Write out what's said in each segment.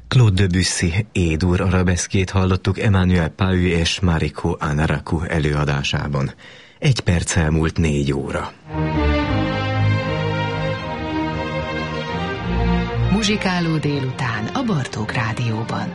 Claude Debussy Édur arabeszkét hallottuk Emmanuel Pau és Mariko Anaraku előadásában. 1 perc elmúlt 4 óra. Muzsikáló délután a Bartók Rádióban.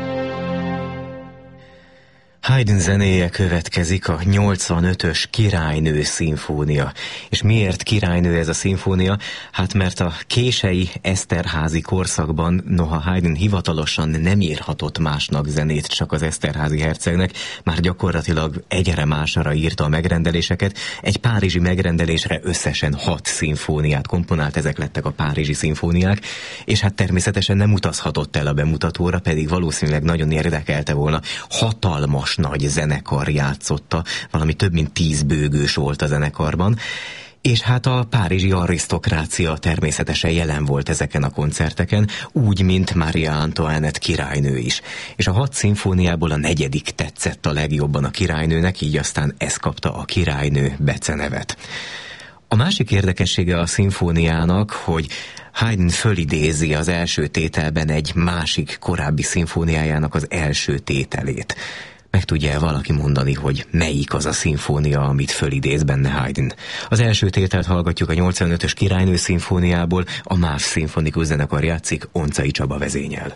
Haydn zenéje következik, a 85-ös Királynő szimfónia. És miért királynő ez a szimfónia? Hát mert a kései Eszterházy korszakban, noha Haydn hivatalosan nem írhatott másnak zenét, csak az Eszterházy hercegnek, már gyakorlatilag egyre másra írta a megrendeléseket. Egy párizsi megrendelésre összesen 6 szimfóniát komponált, ezek lettek a párizsi szimfóniák, és hát természetesen nem utazhatott el a bemutatóra, pedig valószínűleg nagyon érdekelte volna. Hatalmas nagy zenekar játszotta, valami több mint 10 bőgős volt a zenekarban, és hát a párizsi arisztokrácia természetesen jelen volt ezeken a koncerteken, úgy, mint Maria Antoinette királynő is. És a 6 szimfóniából a 4. tetszett a legjobban a királynőnek, így aztán ez kapta a királynő becenevet. A másik érdekessége a szimfóniának, hogy Haydn fölidézi az első tételben egy másik korábbi szimfóniájának az első tételét. Meg tudja valaki mondani, hogy melyik az a szimfónia, amit fölidéz benne Haydn? Az első tételt hallgatjuk a 85-ös Királynő szimfóniából, a MÁV szimfonikus zenekar játszik, Oncai Csaba vezényel.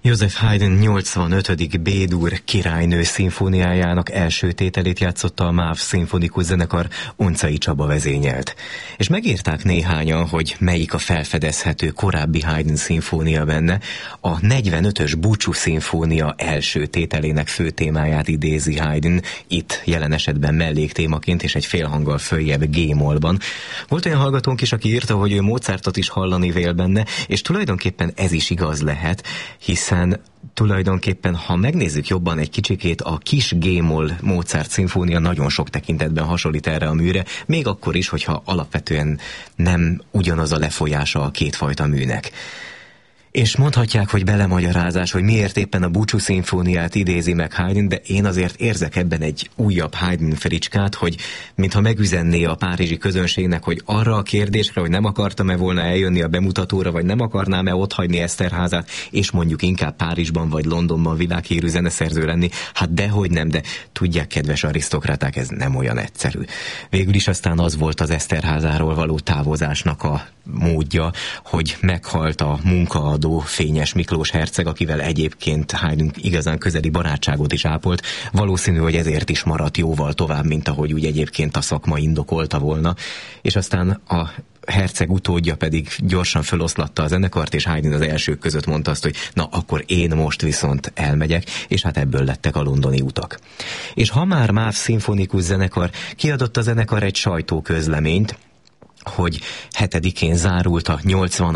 Joseph Haydn 85. B-dur királynő szimfóniájának első tételét játszotta a MÁV szimfonikus zenekar, Oncai Csaba vezényelt. És megírták néhányan, hogy melyik a felfedezhető korábbi Haydn szimfónia benne. A 45-ös Búcsú szimfónia első tételének fő témáját idézi Haydn, itt jelen esetben melléktémaként és egy félhanggal följebb G-mollban. Volt olyan hallgatónk is, aki írta, hogy ő Mozartot is hallani vél benne, és tulajdonképpen ez is igaz lehet, hiszen tulajdonképpen, ha megnézzük jobban egy kicsikét, a kis G-moll Mozart szimfónia nagyon sok tekintetben hasonlít erre a műre, még akkor is, hogyha alapvetően nem ugyanaz a lefolyása a kétfajta műnek. És mondhatják, hogy belemagyarázás, hogy miért éppen a Búcsú szimfóniát idézi meg Haydn, de én azért érzek ebben egy újabb Haydn fricskát, hogy mintha megüzenné a párizsi közönségnek, hogy arra a kérdésre, hogy nem akartam-e volna eljönni a bemutatóra, vagy nem akarnám-e otthagyni Eszterházát, és mondjuk inkább Párizsban vagy Londonban világhírű zeneszerző lenni, hát dehogy nem, de tudják, kedves arisztokraták, ez nem olyan egyszerű. Végül is aztán az volt az Eszterházáról való távozásnak a módja, hogy meghalt a munkaadó Fényes Miklós herceg, akivel egyébként Haydn igazán közeli barátságot is ápolt. Valószínű, hogy ezért is maradt jóval tovább, mint ahogy úgy egyébként a szakma indokolta volna. És aztán a herceg utódja pedig gyorsan feloszlatta a zenekart, és Haydn az elsők között mondta azt, hogy na, akkor én most viszont elmegyek, és hát ebből lettek a londoni utak. És ha már MÁV szimfonikus zenekar, kiadott a zenekar egy sajtóközleményt, hogy 7-én zárult a 80.